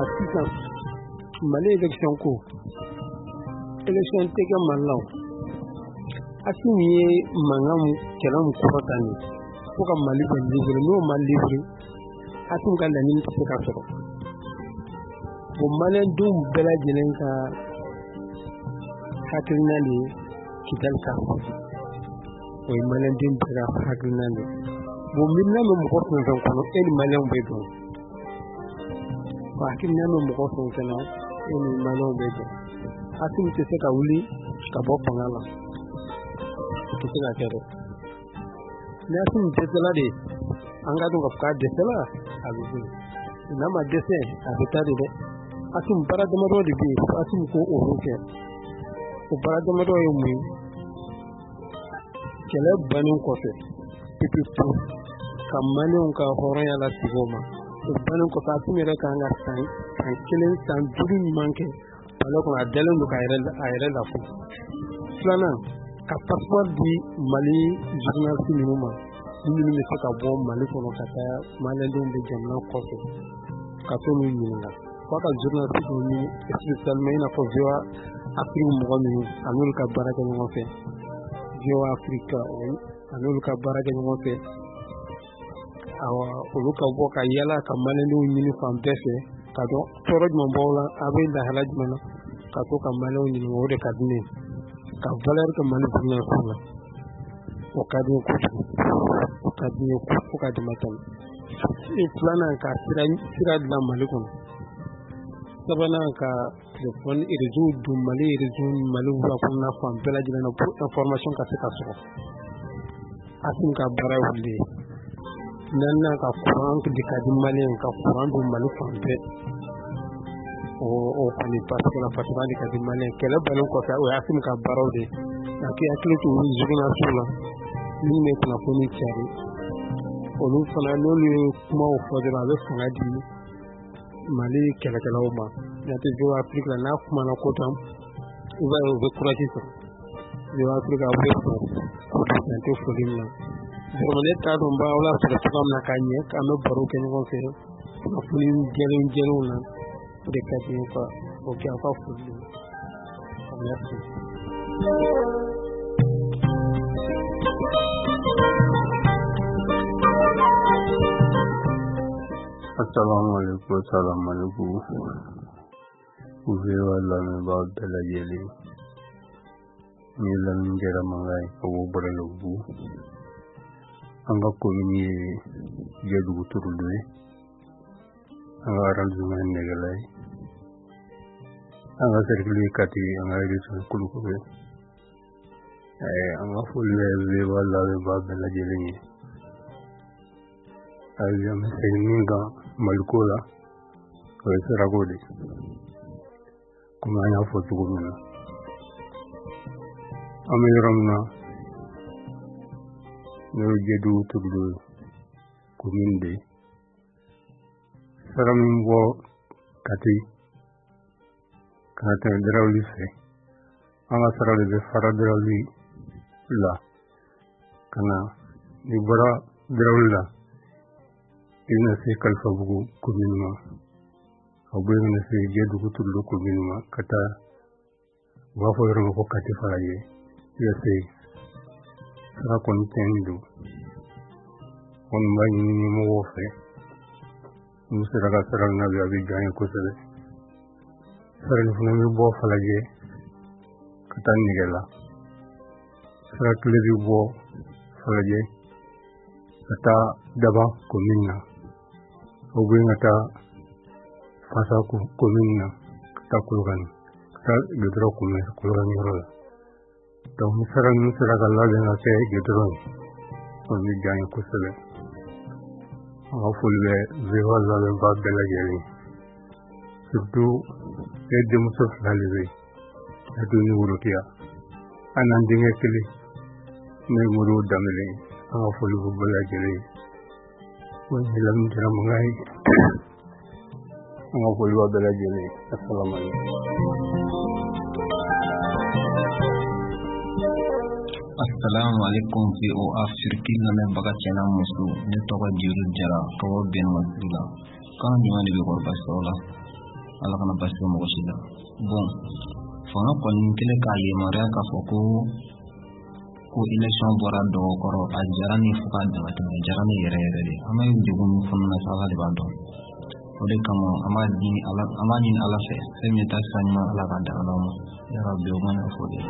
sisan Mali élection ko élection tɛ kɛ Mali la Assimi ye mankan kɛlɛ min kɔrɔta ni fo ka Mali bɛ livre n'o ma livre Assimi ka laɲini tɛ se ka sɔrɔ bon maliyɛndenw bɛɛ lajɛlen ka hakilina de ye Kidali ka o ye maliyɛnden bɛɛ ka hakilina de bon milina bɛ mɔgɔ fɛn fɛn kɔnɔ e ni maliyɛnw bɛ dɔn hakilina bɛ mɔgɔ fɛn fɛn na e ni maliyɛnw bɛ dɔn Assimi tɛ se ka wuli ka bɔ fanga la o tɛ se ka kɛ dɛ ni Assimi dɛsɛla de an ka dɔn ka fɔ k'a dɛsɛla a bɛ bolo n'a ma dɛsɛ a bɛ taa de dɛ Assimi baara damadɔ de bɛ yen Assimi ko olu kɛ o baara damadɔ ye mun ye kɛlɛ bannen kɔfɛ pepewu ka maliyɛnw ka hɔrɔnya lasigi o ma o bannen kɔfɛ Assimi yɛrɛ kan ka san 1 san 5 ɲuman kɛ Mali kɔnɔ a dalen don a yɛrɛ lafo filanan ka passeport di Mali journaliste ninnu ma minnu bɛ se ka bɔ Mali kɔnɔ ka taa maliyɛndenw bɛ jamana kɔfɛ ka to n'u ɲininka f'a ka journaliste ninnu spécialement i n'a fɔ VOA Afrique mɔgɔ ninnu a n'olu ka baara kɛ ɲɔgɔn fɛ VOA Afrique a n'olu ka baara kɛ ɲɔgɔn fɛ olu ka bɔ ka yala ka maliyɛndenw ɲini fan bɛɛ fɛ ka dɔn tɔɔrɔ jumɛn b'aw la a bɛ lahala jumɛn na ka to ka maliyɛnw ɲininka o de ka di ne ye ka valeur kɛ Mali journaliste la o ka di n ye kojugu o ka di n ye fo ka dama tɛmɛ filanan ka sira dilan Mali kɔnɔ sabanan ka telefɔni réseau don Mali réseau ni Mali wula kɔnɔna fan bɛɛ lajɛlen na pour information ka se ka sɔrɔ Assimi ka baara ye olu ye naaninan ka courant de ka di maliyɛn ka courant don Mali fan bɛɛ o kɔni fatura de ka di maliyɛn kɛlɛ bannen kɔfɛ o ye Assimi ka baaraw de a k'i hakili to olu journaliste la min bɛ kunnafoni cari olu fana n'olu ye kumaw fɔ dɔrɔn a bɛ fanga di Mali kɛlɛkɛlaw ma n'o tɛ VOA Afrique la n'a kumana ko tan i b'a ye u bɛ courage sɔrɔ VOA Afrique a bɛ fɔ an tɛ foli min na vraiment ne t'a dɔn aw la sɔrɔ cogoya min na ka ɲɛ k'an bɛ baro kɛ ɲɔgɔn fɛ kunnafoni jɛlenw na o de ka di n ye quoi o kɛ aw ka foli don merci. Assalamu alaikum. Uwe wala me ba bela yele. Ni lan ngera mangai ko bora lobu. Anga ko ni jedu turudwe. Anga ran zuma negalai. Anga serkli kati anga risu kulukuwe. Anga fulwe we wala me ba bela yele ni. Ayo me seninga Malikola o Saragode kuma ya foto gumina amiramna no jedu tudu kuminde sarambo kati kata drawli se anga sarale de faradrawli la kana ni bara drawla ina se kalfa bugu kuminuma abuye na se jedu kutulo kuminuma kata wafo yoro ko kati faraye ya se sara kon tendo on mani ni mo wofe musira ga sara na bi abi gagne ko sele sara ni funa mi bo falaje kata ni gela sara kle bi bo falaje kata daba kuminna Obingata fasa kumina kata kulgan kata gedro kumis kulgan yorola taw misara galla dena se gedro oni jani kusele awfulbe zewa labe babela jeli surtout edde musof dalibe adu ni wurutia anan dinge kili me muru damele awfulbe babela jeli wani lam jira mangai anga ko liwa bela jeni assalamu alaikum assalamu alaikum vo Afrique na baga chana musu ne to ko jiru jara ko ben masula kan ni wani be ko basola ala kana basi mɔgɔ si la bon fanga kɔni kelen k'a yamaruya k'a fɔ ko election bɔra dɔw kɔrɔ a diyara ni fo k'a dama tɛmɛ a diyara ni yɛrɛ yɛrɛ de an bɛ degun min fana na ala de b'a dɔn o de kama an b'a ɲini ala fɛ fɛn min ta sira ɲuman ala k'a da ala ma yarabi o mana fɔ de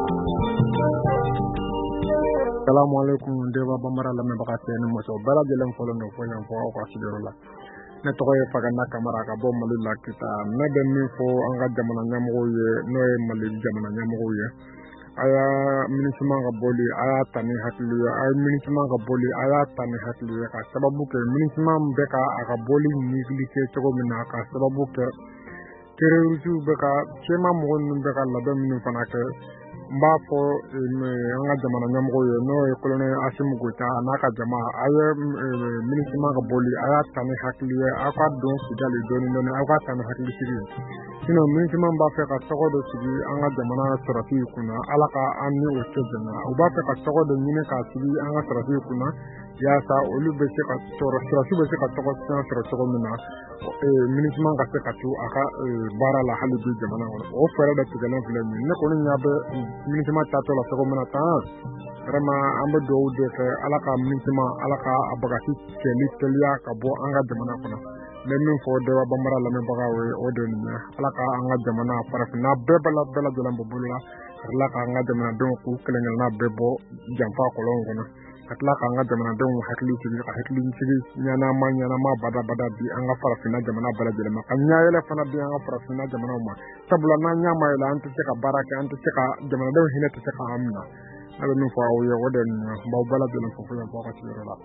Assalamu alaikum deba bamara lamɛnbaga cɛ ni muso bɛɛ lajɛlen fɔlen don fo yan fɔ aw ka sigiyɔrɔ la ne tɔgɔ ye Fagana Kamara ka bɔ Mali la kita ne bɛ min fɔ an ka jamana ɲɛmɔgɔw ye n'o ye Mali jamana ɲɛmɔgɔw ye a y'a MINUSMA ka bɔli a y'a ta ni hakili ye a ye MINUSMA ka bɔli a y'a ta ni hakili ye ka sababu kɛ MINUSMA bɛ ka a ka bɔli négligé cogo min na ka sababu kɛ terroristes bɛ ka cɛma mɔgɔ ninnu bɛ ka labɛn minnu fana kɛ n b'a fɔ an ka jamana ɲɛmɔgɔw ye n'o ye colonel Asimu Goyita n'a ka jama a ye MINUSMA ka bɔli a y'a ta ni hakili ye aw ka dɔn Kidali dɔɔnin dɔɔnin aw ka ta ni hakili sigi ye sinon MINUSMA b'a fɛ ka tɔgɔ dɔ sigi an ka jamana sɔrɔsiw kunna ala ka an ni o cɛ janya u b'a fɛ ka tɔgɔ dɔ ɲini k'a sigi an ka sɔrɔsiw kunna yaasa olu bɛ se ka sɔrɔsiw bɛ se ka tɔgɔ sɔrɔ cogo min na MINUSMA ka se ka to a ka baara la hali bi jamana kɔnɔ o fɛɛrɛ dɔ tigɛlen filɛ nin ne kɔni ɲɛ bɛ MINUSMA taatɔ la cogo min na tan vraiment an bɛ dugawu de kɛ ala ka MINUSMA ala ka a bagasi cɛli teliya ka bɔ an ka jamana kɔnɔ n bɛ min fɔ Deba Bambara lamɛnbagaw ye o de ye nin ye ala ka an ka jamana farafinna bɛɛ lajɛlen bɔ bolo la ka tila k'an ka jamanadenw k'u kelen-kelenna bɛɛ bɔ janfa kɔlɔn kɔnɔ ka tila k'an ka jamanadenw hakili sigi ka hakili sigi ɲanama badabada di an ka farafinna jamana bɛɛ lajɛlen ma ka ɲayɛlɛ fana di an ka farafinna jamanaw ma sabula n'an ɲa mayɛlɛ an tɛ se ka baara kɛ an tɛ se ka jamanadenw hinɛ tɛ se ka an minɛ ne bɛ min fɔ aw ye o de ye nin ye n b'aw bɛɛ lajɛlen fo yan fɔ aw ka sigiyɔrɔ la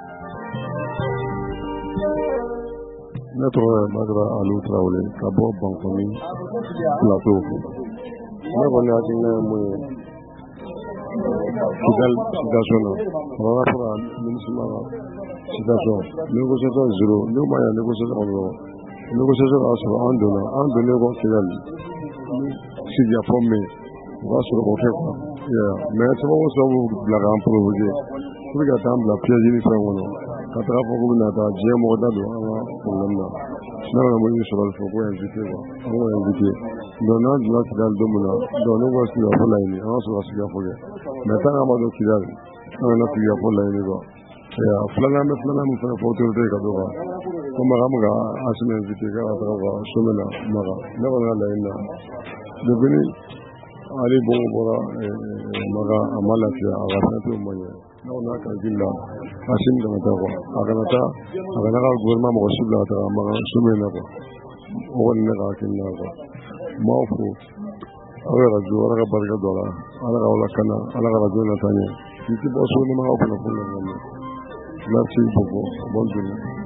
ne tɔgɔ ye Madara Aliu Tarawele ka bɔ Bankɔni plateau ne kɔni hakilina ye mun ye Kidali situation na par rapport à MINUSMA ka situation négociation zéro n'u ma ɲɛ négociation kɔnɔ négociation y'a sɔrɔ an donnen kɔ Kidali sigikafɔ min o b'a sɔrɔ o kɛ quoi mais sababu bila k'an provoquer pour que ka t'an bila piège ni fɛn kɔnɔ ka taga fɔ k'u bɛna taa diɲɛ mɔgɔ da don an ka problème na ne kɔni m'o sɔrɔ fɔ ko invité quoi an ko invité donc n'an donna Kidali don min na donc ne ko sigikafɔ laɲini an ka sɔrɔ ka sigikafɔ kɛ mais tant qu'an ma don Kidali an kana sigikafɔ laɲini quoi filanan bɛ filanan min fana fɔ autorité ka dɔ kan ko Makan bɛ ka Asimu invité k'a ka taga ka sommet la Makan ne kɔni ka laɲini na depuis ni Ali Bongo bɔra Makan a ma lafiya a ka fɛn t'o ma ɲɛ ne kɔni ka hakili la Asimu kana taa quoi a kana ka gouvernement mɔgɔ si bila ka taga Makan sommet na quoi o kɔni ne ka hakili la quoi n b'aw fo aw ye radio ala ka barika don a la ala ka aw lakana ala ka radio nataa ɲɛ k'i tɛ bɔ so ni ma aw kunnafoni lamɛn merci beaucoup bonne journée